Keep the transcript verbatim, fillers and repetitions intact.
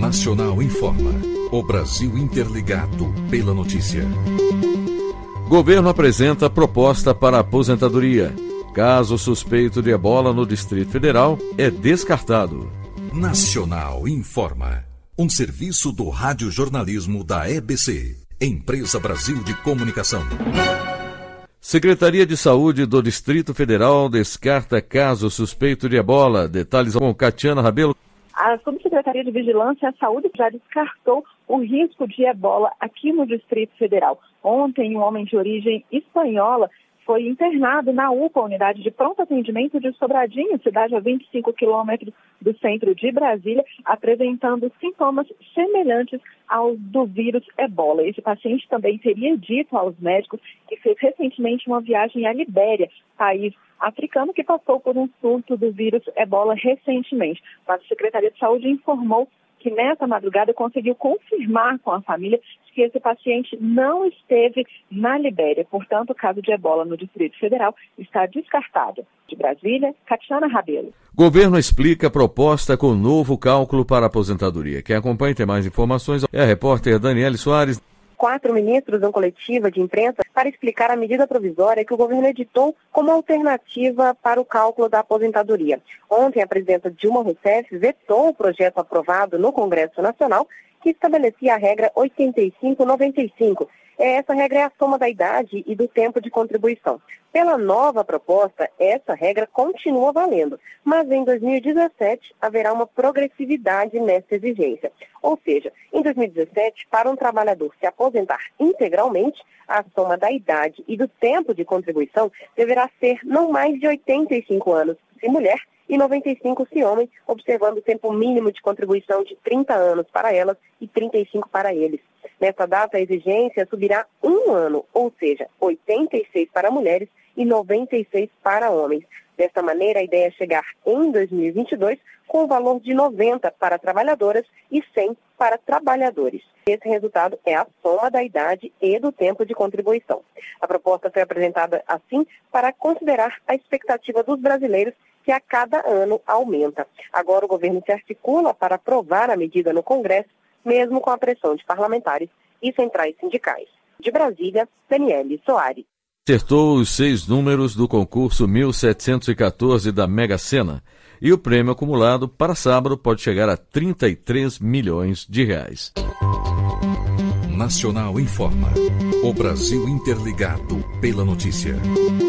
Nacional informa. O Brasil interligado pela notícia. Governo apresenta proposta para aposentadoria. Caso suspeito de ebola no Distrito Federal é descartado. Nacional informa. Um serviço do radiojornalismo da E B C, Empresa Brasil de Comunicação. Secretaria de Saúde do Distrito Federal descarta caso suspeito de ebola. Detalhes com Catiana Rabelo. A Subsecretaria de Vigilância e Saúde já descartou o risco de ebola aqui no Distrito Federal. Ontem, um homem de origem espanhola foi internado na U P A, Unidade de Pronto Atendimento de Sobradinho, cidade a vinte e cinco quilômetros do centro de Brasília, apresentando sintomas semelhantes aos do vírus ebola. Esse paciente também teria dito aos médicos que fez recentemente uma viagem à Libéria, país africano que passou por um surto do vírus ebola recentemente. Mas a Secretaria de Saúde informou que nessa madrugada conseguiu confirmar com a família que esse paciente não esteve na Libéria. Portanto, o caso de ebola no Distrito Federal está descartado. De Brasília, Catiana Rabelo. Governo explica a proposta com novo cálculo para a aposentadoria. Quem acompanha e tem mais informações é a repórter Daniele Soares. Quatro ministros dão coletiva de imprensa para explicar a medida provisória que o governo editou como alternativa para o cálculo da aposentadoria. Ontem, a presidenta Dilma Rousseff vetou o projeto aprovado no Congresso Nacional que estabelecia a regra oitenta e cinco noventa e cinco. Essa regra é a soma da idade e do tempo de contribuição. Pela nova proposta, essa regra continua valendo, mas em dois mil e dezessete haverá uma progressividade nessa exigência. Ou seja, em dois mil e dezessete, para um trabalhador se aposentar integralmente, a soma da idade e do tempo de contribuição deverá ser não mais de oitenta e cinco anos, se mulher, e noventa e cinco se homem, observando o tempo mínimo de contribuição de trinta anos para elas e trinta e cinco para eles. Nessa data, a exigência subirá um ano, ou seja, oitenta e seis para mulheres e noventa e seis para homens. Desta maneira, a ideia é chegar em dois mil e vinte e dois com o valor de noventa para trabalhadoras e cem para trabalhadores. Esse resultado é a soma da idade e do tempo de contribuição. A proposta foi apresentada assim para considerar a expectativa dos brasileiros que a cada ano aumenta. Agora o governo se articula para aprovar a medida no Congresso, mesmo com a pressão de parlamentares e centrais sindicais. De Brasília, Daniele Soares. Acertou os seis números do concurso mil setecentos e quatorze da Mega Sena e o prêmio acumulado para sábado pode chegar a trinta e três milhões de reais. Nacional informa. O Brasil interligado pela notícia.